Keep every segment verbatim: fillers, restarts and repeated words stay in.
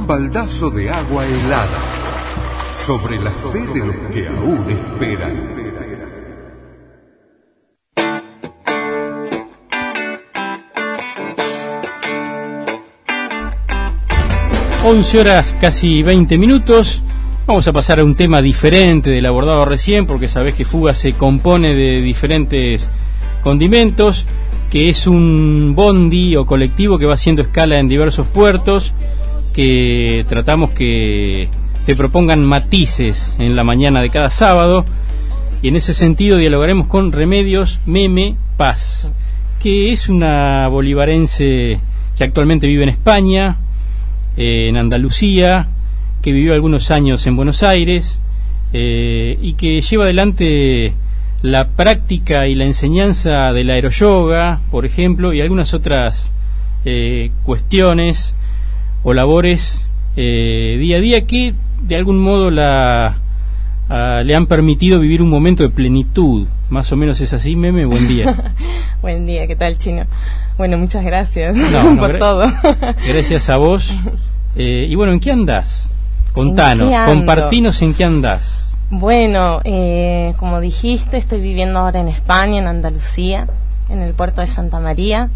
baldazo de agua helada sobre la fe de los que aún esperan. once horas, casi veinte minutos. Vamos a pasar a un tema diferente del abordado recién, porque sabés que Fuga se compone de diferentes condimentos, que es un bondi o colectivo que va haciendo escala en diversos puertos, que tratamos que te propongan matices en la mañana de cada sábado, y en ese sentido dialogaremos con Remedios Meme Paz, que es una bolivarense que actualmente vive en España, eh, en Andalucía, que vivió algunos años en Buenos Aires, eh, y que lleva adelante la práctica y la enseñanza del aeroyoga, por ejemplo, y algunas otras eh, cuestiones o labores eh, día a día que de algún modo la a, le han permitido vivir un momento de plenitud. Más o menos es así, Meme. Buen día. Buen día, ¿qué tal, Chino? Bueno, muchas gracias no, no, por gra- todo. Gracias a vos. Eh, y bueno, ¿en qué andás? Contanos, ¿En qué ando? compartinos en qué andás. Bueno, eh, como dijiste, estoy viviendo ahora en España, en Andalucía, en el puerto de Santa María.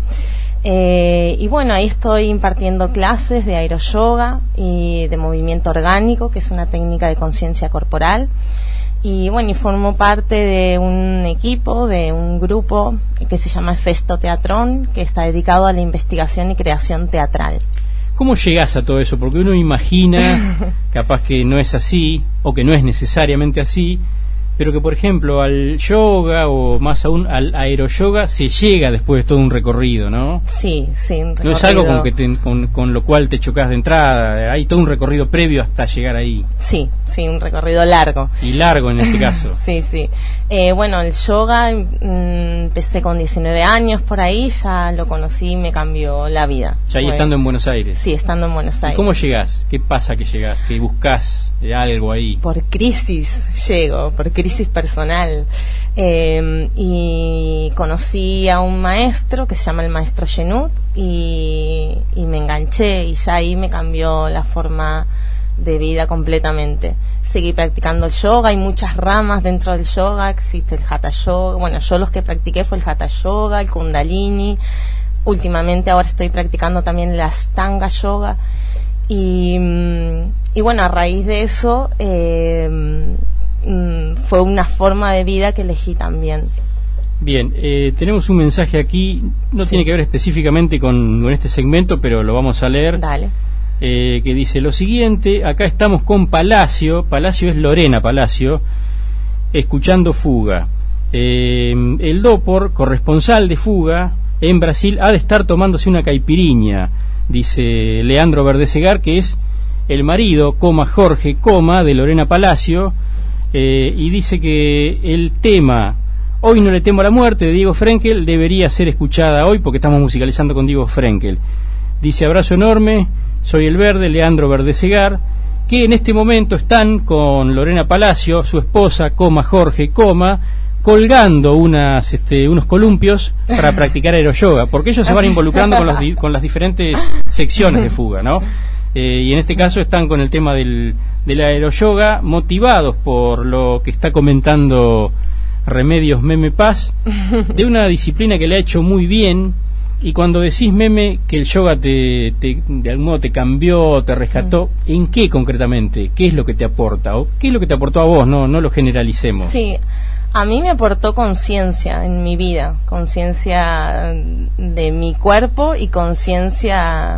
Eh, y bueno, ahí estoy impartiendo clases de aeroyoga y de movimiento orgánico, que es una técnica de conciencia corporal. Y bueno, y formo parte de un equipo, de un grupo que se llama Festo Teatrón, que está dedicado a la investigación y creación teatral. ¿Cómo llegás a todo eso? Porque uno imagina, capaz que no es así, o que no es necesariamente así, pero que por ejemplo al yoga o más aún al aeroyoga se llega después de todo un recorrido, ¿no? Sí, sí, un recorrido. No es algo con, que te, con, con lo cual te chocas de entrada, hay todo un recorrido previo hasta llegar ahí. Sí, sí, un recorrido largo. Y largo en este caso. Sí, sí. Eh, bueno, el yoga mmm, empecé con diecinueve años por ahí, ya lo conocí y me cambió la vida. Ya ahí bueno, estando en Buenos Aires. Sí, estando en Buenos Aires. ¿Y cómo llegás? ¿Qué pasa que llegás? ¿Que buscás algo ahí? Por crisis llego, por crisis personal. Eh, y conocí a un maestro que se llama el maestro Genut y, y me enganché y ya ahí me cambió la forma de vida completamente. Seguí practicando el yoga, hay muchas ramas dentro del yoga, existe el hatha yoga, bueno, yo los que practiqué fue el hatha yoga, el kundalini, últimamente ahora estoy practicando también el ashtanga yoga y, y bueno, a raíz de eso eh, fue una forma de vida que elegí también. Bien, eh, tenemos un mensaje aquí, no sí. tiene que ver específicamente con, con este segmento, pero lo vamos a leer. Dale. Eh, que dice lo siguiente: acá estamos con Palacio, Palacio es Lorena Palacio, escuchando Fuga. Eh, el Dopor, corresponsal de Fuga en Brasil, ha de estar tomándose una caipiriña, dice Leandro Verdesegar, que es el marido, coma Jorge, coma de Lorena Palacio, eh, y dice que el tema Hoy no le temo a la muerte de Diego Frenkel debería ser escuchada hoy porque estamos musicalizando con Diego Frenkel. Dice: abrazo enorme, soy el Verde, Leandro Verdesegar, que en este momento están con Lorena Palacio, su esposa, coma Jorge, coma, colgando unas, este, unos columpios para practicar aeroyoga, porque ellos se van involucrando con, los di- con las diferentes secciones de Fuga, ¿no? Eh, y en este caso están con el tema del, del aeroyoga, motivados por lo que está comentando Remedios Meme Paz, de una disciplina que le ha hecho muy bien. Y cuando decís, Meme, que el yoga te, te de algún modo te cambió, te rescató, ¿en qué concretamente? ¿Qué es lo que te aporta? ¿O qué es lo que te aportó a vos? No, no lo generalicemos. Sí, a mí me aportó conciencia en mi vida, conciencia de mi cuerpo y conciencia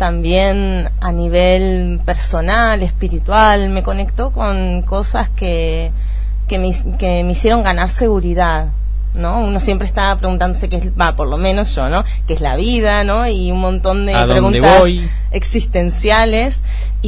también a nivel personal, espiritual. Me conectó con cosas que, que, me, que me hicieron ganar seguridad, ¿no? Uno siempre está preguntándose qué es, va, por lo menos yo, ¿no? ¿Qué es la vida, ¿no? Y un montón de preguntas voy? existenciales,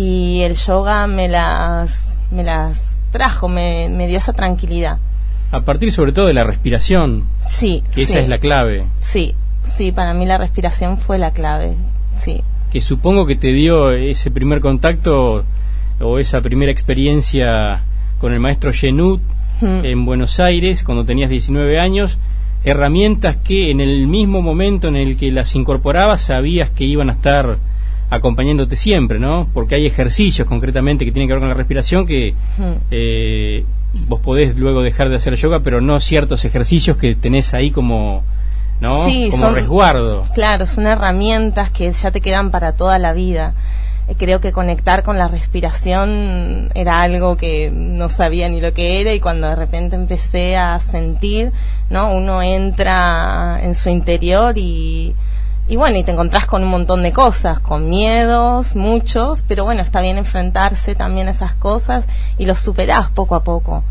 y el yoga me las me las trajo, me, me dio esa tranquilidad. A partir sobre todo de la respiración. Sí. Que esa sí. es la clave. Sí, sí, para mí la respiración fue la clave, sí. Que supongo que te dio ese primer contacto o esa primera experiencia con el maestro Genut mm. en Buenos Aires, cuando tenías diecinueve años, herramientas que en el mismo momento en el que las incorporabas sabías que iban a estar acompañándote siempre, ¿no? Porque hay ejercicios concretamente que tienen que ver con la respiración que Mm. eh, vos podés luego dejar de hacer yoga, pero no ciertos ejercicios que tenés ahí como, ¿no? Sí, como son- resguardo. Claro, son herramientas que ya te quedan para toda la vida. Eh, Creo que conectar con la respiración era algo que no sabía ni lo que era, y cuando de repente empecé a sentir, ¿no? Uno entra en su interior y, y bueno, y te encontrás con un montón de cosas, con miedos, muchos, pero bueno, está bien enfrentarse también a esas cosas y los superás poco a poco.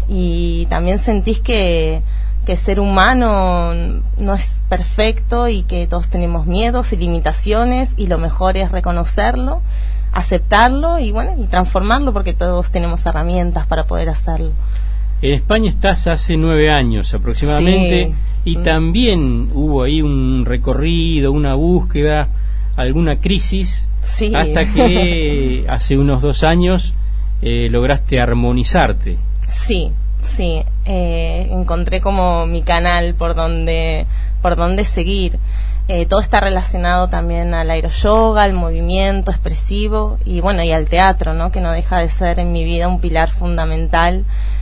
Y también sentís que que ser humano no es perfecto y que todos tenemos miedos y limitaciones, y lo mejor es reconocerlo, aceptarlo y bueno, y transformarlo, porque todos tenemos herramientas para poder hacerlo. En España estás hace nueve años aproximadamente, Sí. y Mm. también hubo ahí un recorrido, una búsqueda, alguna crisis, Sí. hasta que hace unos dos años eh, lograste armonizarte. Sí, sí, eh, encontré como mi canal por donde, por donde seguir. Eh, todo está relacionado también al aeroyoga, al movimiento expresivo y bueno, y al teatro, ¿no? Que no deja de ser en mi vida un pilar fundamental,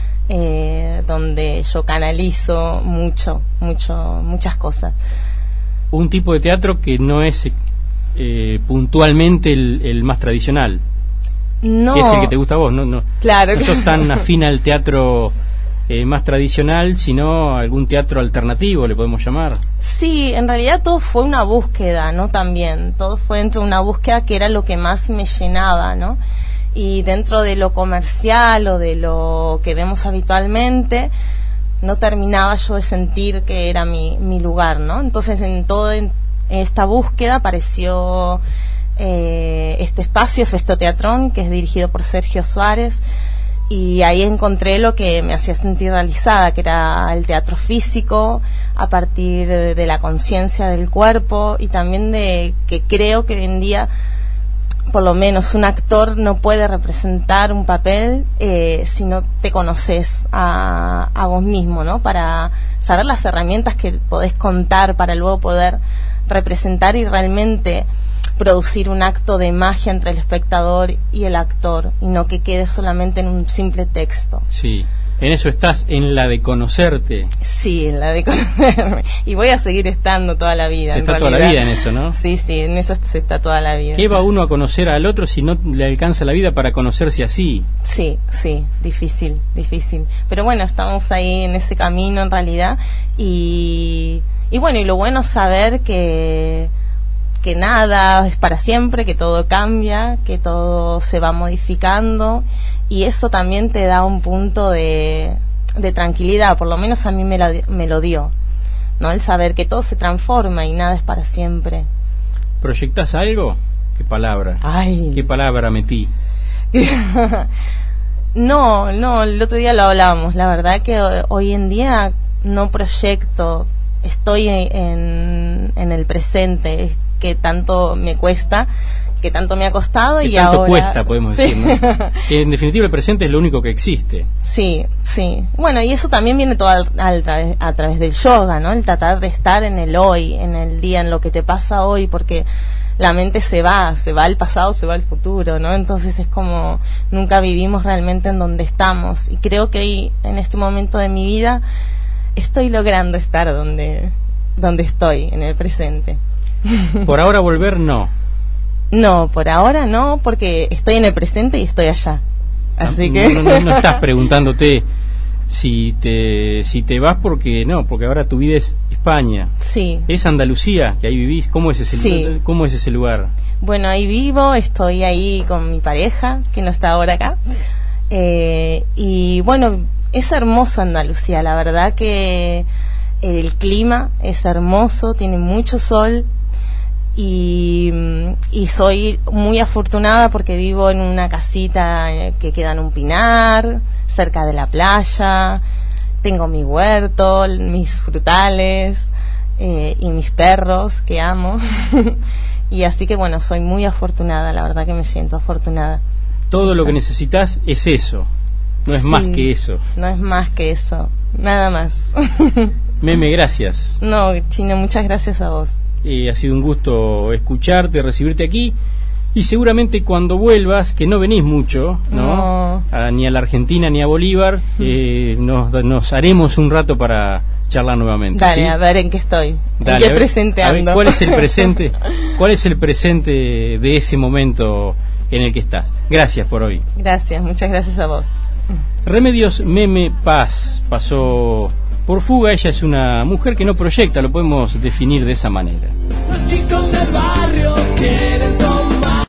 eh, donde yo canalizo mucho, mucho, muchas cosas. Un tipo de teatro que no es eh, puntualmente el, el más tradicional, No, que es el que te gusta a vos, no, no, claro, no sos tan afín al teatro eh, más tradicional, sino algún teatro alternativo, le podemos llamar. Sí, en realidad todo fue una búsqueda, ¿no? También, todo fue dentro de una búsqueda que era lo que más me llenaba, ¿no? Y dentro de lo comercial o de lo que vemos habitualmente, no terminaba yo de sentir que era mi, mi lugar, ¿no? Entonces, en toda esta búsqueda apareció eh, este espacio, Festoteatrón, que es dirigido por Sergio Suárez, y ahí encontré lo que me hacía sentir realizada, que era el teatro físico, a partir de la conciencia del cuerpo, y también de que creo que hoy en día, por lo menos, un actor no puede representar un papel eh, si no te conoces a, a vos mismo, ¿no? Para saber las herramientas que podés contar para luego poder representar y realmente producir un acto de magia entre el espectador y el actor, y no que quede solamente en un simple texto. Sí, en eso estás, en la de conocerte. Sí, en la de conocerme. Y voy a seguir estando toda la vida. Se en está toda la realidad. vida en eso, ¿no? Sí, sí, en eso se está toda la vida. ¿Qué va uno a conocer al otro si no le alcanza la vida para conocerse así? Sí, sí, difícil, difícil. Pero bueno, estamos ahí en ese camino en realidad. Y, y bueno, y lo bueno es saber que, que nada es para siempre, que todo cambia, que todo se va modificando. Y eso también te da un punto de, de tranquilidad, por lo menos a mí me, la, me lo dio, ¿no? El saber que todo se transforma y nada es para siempre. ¿Proyectás algo? ¿Qué palabra? Ay. ¿Qué palabra metí? No, no, el otro día lo hablábamos. La verdad que hoy en día no proyecto, estoy en, en el presente, que tanto me cuesta, que tanto me ha costado ¿Qué y tanto ahora cuesta, podemos Sí. decir, ¿no? Que en definitiva el presente es lo único que existe. Sí, sí. Bueno, y eso también viene todo al, al través, a través del yoga, ¿no? El tratar de estar en el hoy, en el día, en lo que te pasa hoy, porque la mente se va, se va al pasado, se va al futuro, ¿no? Entonces es como nunca vivimos realmente en donde estamos. Y creo que hoy, en este momento de mi vida, estoy logrando estar donde, donde estoy, en el presente. Por ahora volver no. No, por ahora no, porque estoy en el presente y estoy allá. Así no, que no, no, no estás preguntándote si te si te vas, porque no, porque ahora tu vida es España. sí. Es Andalucía, que ahí vivís. ¿Cómo es ese, Sí. ¿cómo es ese lugar? Bueno, ahí vivo, estoy ahí con mi pareja, que no está ahora acá. Eh, y bueno, es hermoso Andalucía, la verdad que el clima es hermoso, tiene mucho sol. Y, y soy muy afortunada porque vivo en una casita que queda en un pinar, cerca de la playa. Tengo mi huerto, mis frutales eh, y mis perros que amo. Y así que bueno, soy muy afortunada, la verdad que me siento afortunada. Todo lo que necesitas es eso, no es Sí, más que eso. No es más que eso, nada más. Meme, gracias. No, Chino, muchas gracias a vos. Eh, ha sido un gusto escucharte, recibirte aquí, Y seguramente cuando vuelvas, que no venís mucho, ¿no? No. A, ni a la Argentina ni a Bolívar, eh, nos, nos haremos un rato para charlar nuevamente. Dale, ¿sí? a ver en qué estoy. Dale, ¿En qué a ver, presente a ver, ando? ¿cuál es el presente? ¿Cuál es el presente de ese momento en el que estás? Gracias por hoy. Gracias, muchas gracias a vos. Remedios Meme Paz pasó por Fuga. Ella es una mujer que no proyecta, lo podemos definir de esa manera. Los chicos del barrio quieren todo.